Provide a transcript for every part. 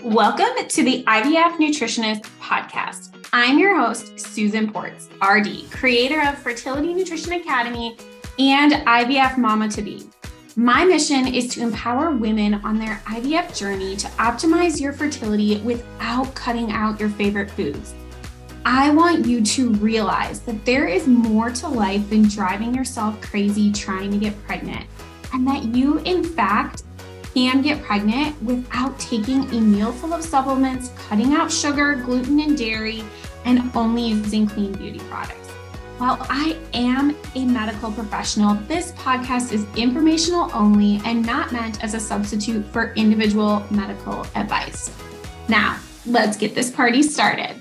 Welcome to the IVF Nutritionist Podcast. I'm your host, Susan Ports, RD, creator of Fertility Nutrition Academy and IVF Mama to Be. My mission is to empower women on their IVF journey to optimize your fertility without cutting out your favorite foods. I want you to realize that there is more to life than driving yourself crazy trying to get pregnant, and that you, in fact, can get pregnant without taking a meal full of supplements, cutting out sugar, gluten, and dairy, and only using clean beauty products. While I am a medical professional, this podcast is informational only and not meant as a substitute for individual medical advice. Now, let's get this party started.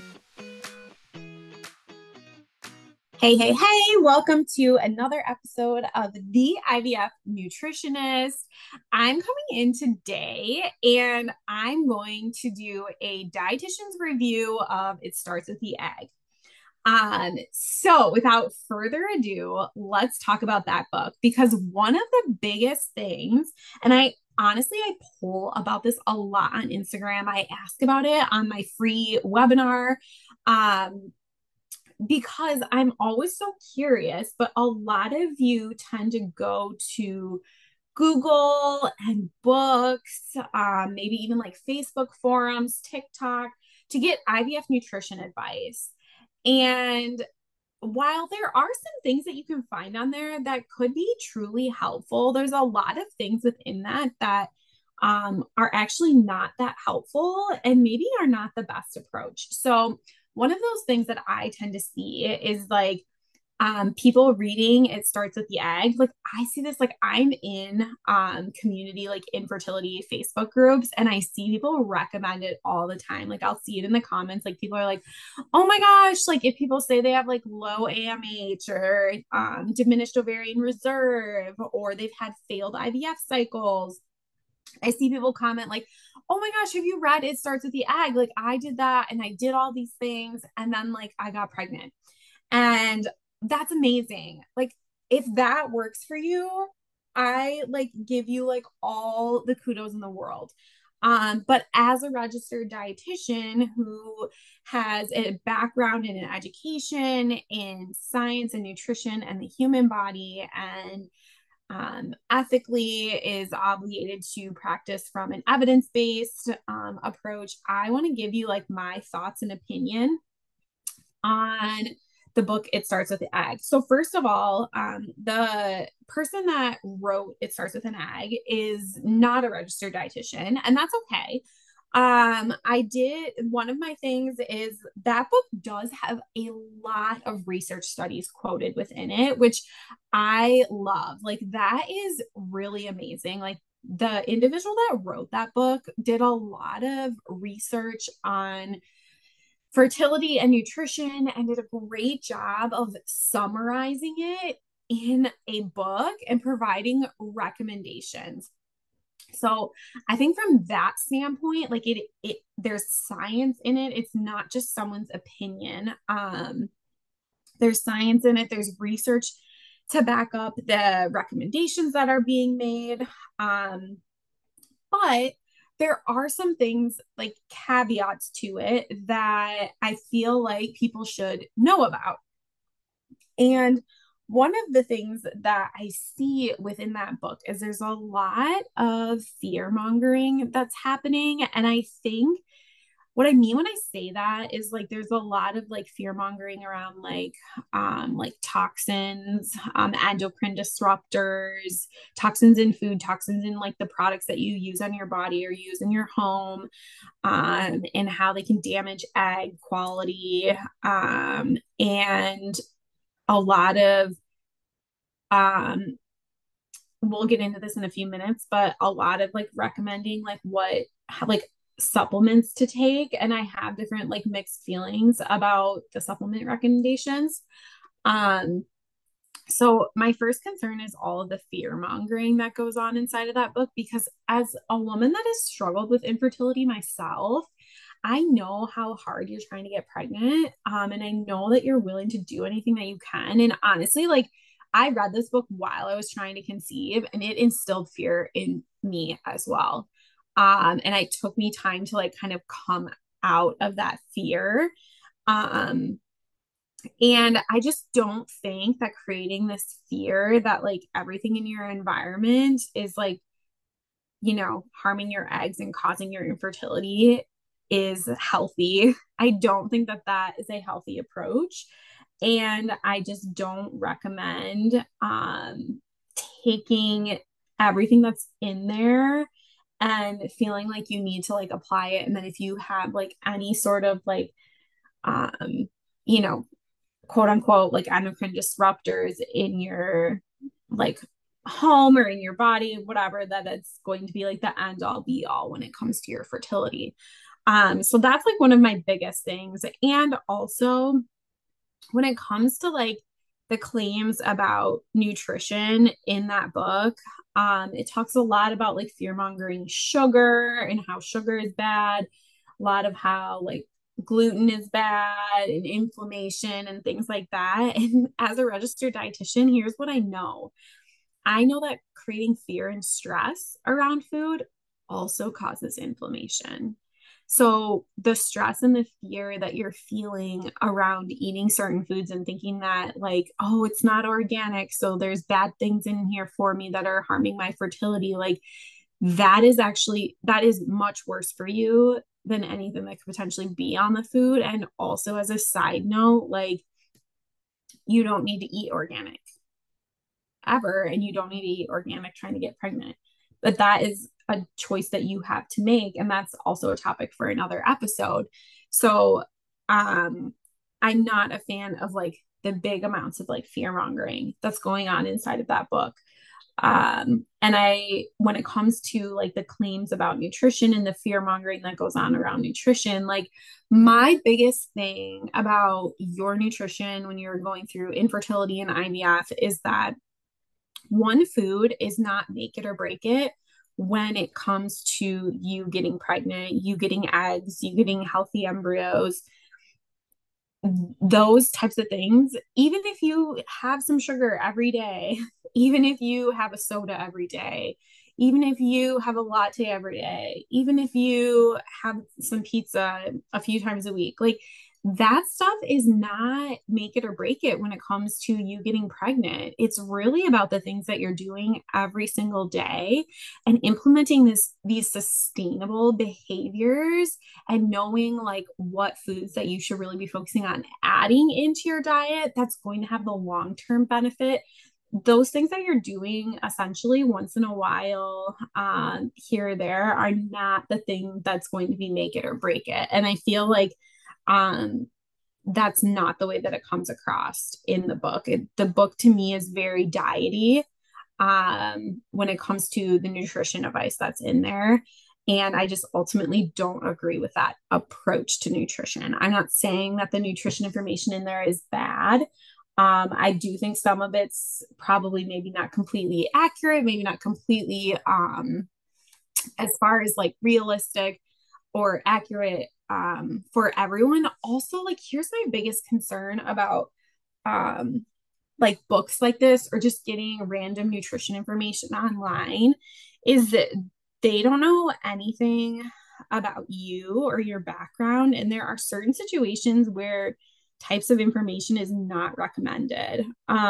Hey, welcome to another episode of the IVF Nutritionist. I'm coming in today and I'm going to do a dietitian's review of It Starts with the Egg. So without further ado, let's talk about that book, because one of the biggest things, and I poll about this a lot on Instagram. I ask about it on my free webinar, because I'm always so curious, but a lot of you tend to go to Google and books, maybe even like Facebook forums, TikTok, to get IVF nutrition advice. And while there are some things that you can find on there that could be truly helpful, there's a lot of things within that are actually not that helpful and maybe are not the best approach. So one of those things that I tend to see is like people reading It Starts with the Egg. Like I see this, like I'm in community, like infertility Facebook groups, and I see people recommend it all the time. Like I'll see it in the comments. Like people are like, oh my gosh, like if people say they have like low AMH or diminished ovarian reserve, or they've had failed IVF cycles, I see people comment like, oh my gosh, have you read It Starts with the Egg? Like I did that and I did all these things and then like I got pregnant. And that's amazing. Like if that works for you, I like give you like all the kudos in the world. But as a registered dietitian who has a background in education, in science and nutrition and the human body, and ethically is obligated to practice from an evidence-based approach, I want to give you like my thoughts and opinion on the book It Starts with the Egg. So first of all, the person that wrote It Starts with an Egg is not a registered dietitian, and that's okay. One of my things is that book does have a lot of research studies quoted within it, which I love. Like that is really amazing. Like the individual that wrote that book did a lot of research on fertility and nutrition and did a great job of summarizing it in a book and providing recommendations. So I think from that standpoint, like it there's science in it. It's not just someone's opinion. There's science in it. There's research to back up the recommendations that are being made. But there are some things like caveats to it that I feel like people should know about. And one of the things that I see within that book is there's a lot of fear mongering that's happening. And I think what I mean when I say that is like there's a lot of like fear mongering around like toxins, endocrine disruptors, toxins in food, toxins in like the products that you use on your body or use in your home, and how they can damage egg quality, and a lot of we'll get into this in a few minutes, but a lot of like recommending like what like supplements to take, and I have different like mixed feelings about the supplement recommendations. So my first concern is all of the fear mongering that goes on inside of that book, because as a woman that has struggled with infertility myself, I know how hard you're trying to get pregnant. And I know that you're willing to do anything that you can. And honestly, like I read this book while I was trying to conceive, and it instilled fear in me as well. And it took me time to like kind of come out of that fear. Um, and I just don't think that creating this fear that like everything in your environment is like, harming your eggs and causing your infertility is healthy. I don't think that that is a healthy approach. And I just don't recommend taking everything that's in there and feeling like you need to like apply it. And then if you have like any sort of like, um, you know, quote unquote, like endocrine disruptors in your like home or in your body, whatever, that it's going to be like the end all be all when it comes to your fertility. So that's like one of my biggest things. And also when it comes to like the claims about nutrition in that book, it talks a lot about like fear mongering sugar and how sugar is bad, a lot of how like gluten is bad and inflammation and things like that. And as a registered dietitian, here's what I know that creating fear and stress around food also causes inflammation. So the stress and the fear that you're feeling around eating certain foods and thinking that like, oh, it's not organic, so there's bad things in here for me that are harming my fertility, like that is much worse for you than anything that could potentially be on the food. And also as a side note, like you don't need to eat organic ever, and you don't need to eat organic trying to get pregnant. But that is a choice that you have to make, and that's also a topic for another episode. So I'm not a fan of like the big amounts of like fear mongering that's going on inside of that book. And I when it comes to like the claims about nutrition and the fear mongering that goes on around nutrition, like my biggest thing about your nutrition when you're going through infertility and IVF is that one food is not make it or break it when it comes to you getting pregnant, you getting eggs, you getting healthy embryos, those types of things. Even if you have some sugar every day, even if you have a soda every day, even if you have a latte every day, even if you have some pizza a few times a week, like that stuff is not make it or break it when it comes to you getting pregnant. It's really about the things that you're doing every single day and implementing these sustainable behaviors and knowing like what foods that you should really be focusing on adding into your diet that's going to have the long-term benefit. Those things that you're doing essentially once in a while, here or there, are not the thing that's going to be make it or break it. And I feel like um that's not the way that it comes across in the book. The book to me is very diety when it comes to the nutrition advice that's in there. And I just ultimately don't agree with that approach to nutrition. I'm not saying that the nutrition information in there is bad. I do think some of it's probably maybe not completely accurate, maybe not completely as far as like realistic or accurate for everyone. Also, like here's my biggest concern about um, like books like this or just getting random nutrition information online is that they don't know anything about you or your background. And there are certain situations where types of information is not recommended.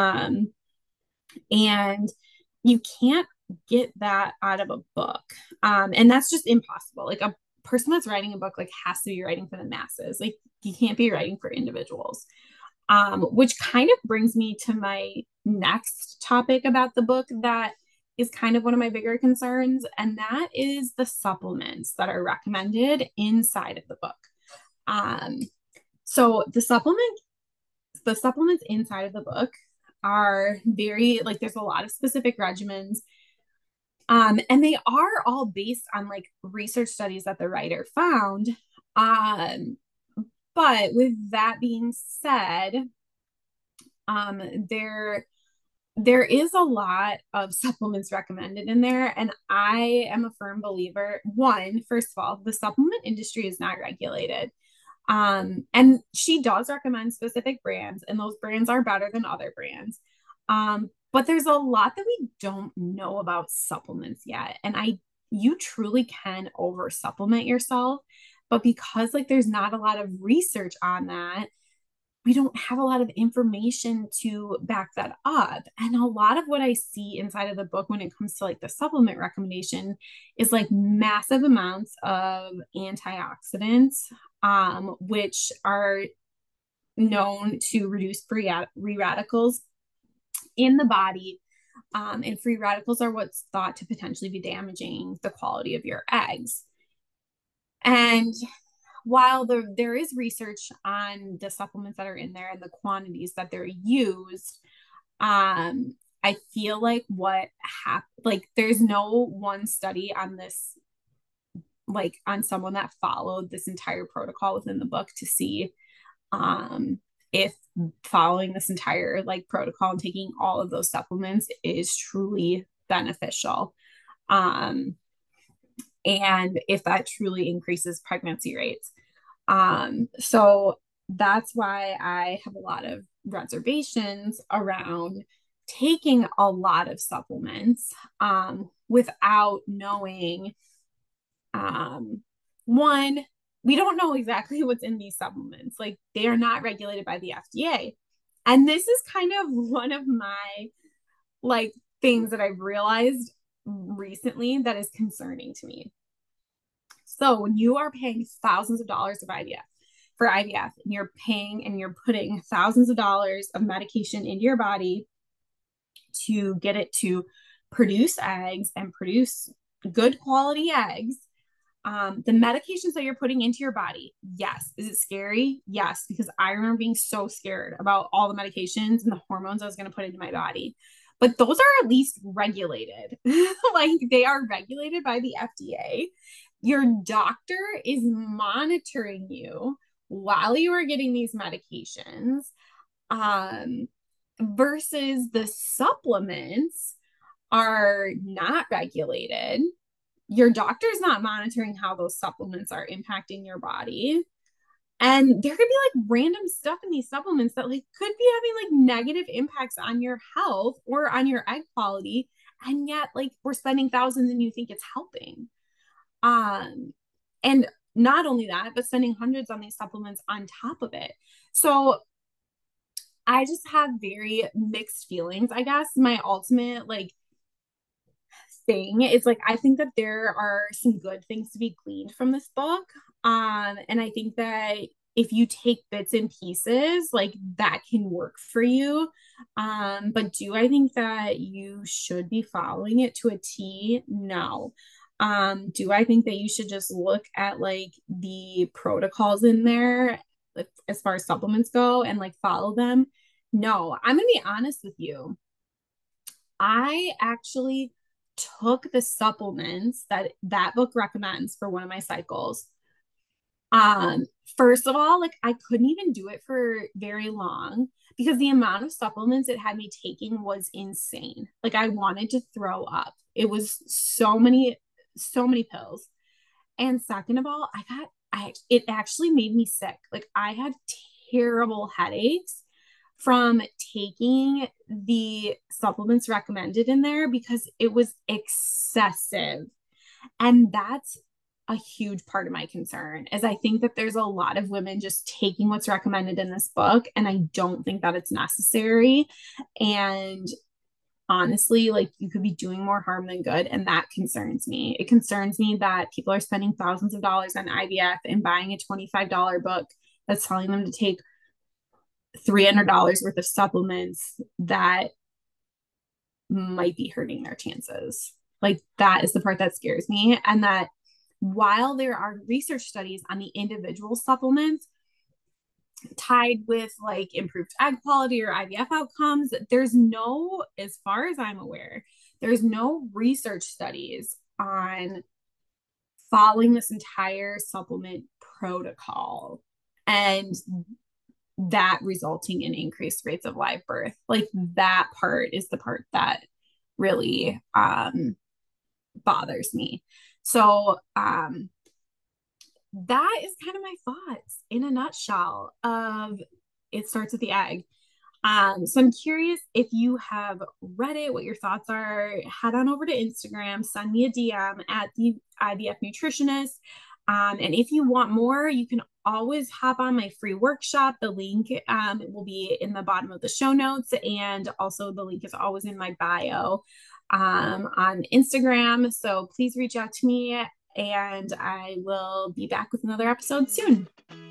And you can't get that out of a book. And that's just impossible. Like a person that's writing a book like has to be writing for the masses. Like you can't be writing for individuals. Which kind of brings me to my next topic about the book that is kind of one of my bigger concerns, and that is the supplements that are recommended inside of the book. Um, so the supplements inside of the book are very like there's a lot of specific regimens. And they are all based on like research studies that the writer found. Um, but with that being said, um, there there is a lot of supplements recommended in there, and I am a firm believer. One, first of all, the supplement industry is not regulated. And she does recommend specific brands, and those brands are better than other brands. But there's a lot that we don't know about supplements yet. And you truly can over supplement yourself. But because like there's not a lot of research on that, we don't have a lot of information to back that up. And a lot of what I see inside of the book when it comes to like the supplement recommendation is like massive amounts of antioxidants, which are known to reduce free radicals in the body. And free radicals are what's thought to potentially be damaging the quality of your eggs. And while there is research on the supplements that are in there and the quantities that they're used, I feel like like there's no one study on this, like on someone that followed this entire protocol within the book to see if following this entire like protocol and taking all of those supplements is truly beneficial. And if that truly increases pregnancy rates. So that's why I have a lot of reservations around taking a lot of supplements without knowing, one, we don't know exactly what's in these supplements. Like they are not regulated by the FDA. And this is kind of one of my like things that I've realized recently that is concerning to me. So when you are paying thousands of dollars of IVF for IVF, and you're paying and you're putting thousands of dollars of medication into your body to get it to produce eggs and produce good quality eggs, the medications that you're putting into your body, yes. Is it scary? Yes, because I remember being so scared about all the medications and the hormones I was going to put into my body. But those are at least regulated. Like they are regulated by the FDA. Your doctor is monitoring you while you are getting these medications, versus the supplements are not regulated. Your doctor's not monitoring how those supplements are impacting your body. And there could be like random stuff in these supplements that like could be having like negative impacts on your health or on your egg quality. And yet like we're spending thousands and you think it's helping. And not only that, but spending hundreds on these supplements on top of it. So I just have very mixed feelings, I guess. My ultimate like thing is like I think that there are some good things to be gleaned from this book. And I think that if you take bits and pieces, like that can work for you. But do I think that you should be following it to a T? No. Do I think that you should just look at like the protocols in there as far as supplements go and like follow them? No, I'm gonna be honest with you. I actually took the supplements that that book recommends for one of my cycles. Um, First of all, like I couldn't even do it for very long because the amount of supplements it had me taking was insane. Like I wanted to throw up. It was so many pills. And second of all, it actually made me sick. Like I had terrible headaches from taking the supplements recommended in there because it was excessive. And that's a huge part of my concern is I think that there's a lot of women just taking what's recommended in this book and I don't think that it's necessary. And honestly, like you could be doing more harm than good. And that concerns me. It concerns me that people are spending thousands of dollars on IVF and buying a $25 book that's telling them to take $300 worth of supplements that might be hurting their chances. Like that is the part that scares me. And that while there are research studies on the individual supplements tied with like improved egg quality or IVF outcomes, there's no, as far as I'm aware, there's no research studies on following this entire supplement protocol and that resulting in increased rates of live birth. Like that part is the part that really bothers me. So that is kind of my thoughts in a nutshell of It Starts with the Egg. So I'm curious if you have read it, what your thoughts are. Head on over to Instagram, send me a DM at the IVF nutritionist. And if you want more, you can always hop on my free workshop. The link will be in the bottom of the show notes. And also the link is always in my bio on Instagram. So please reach out to me and I will be back with another episode soon.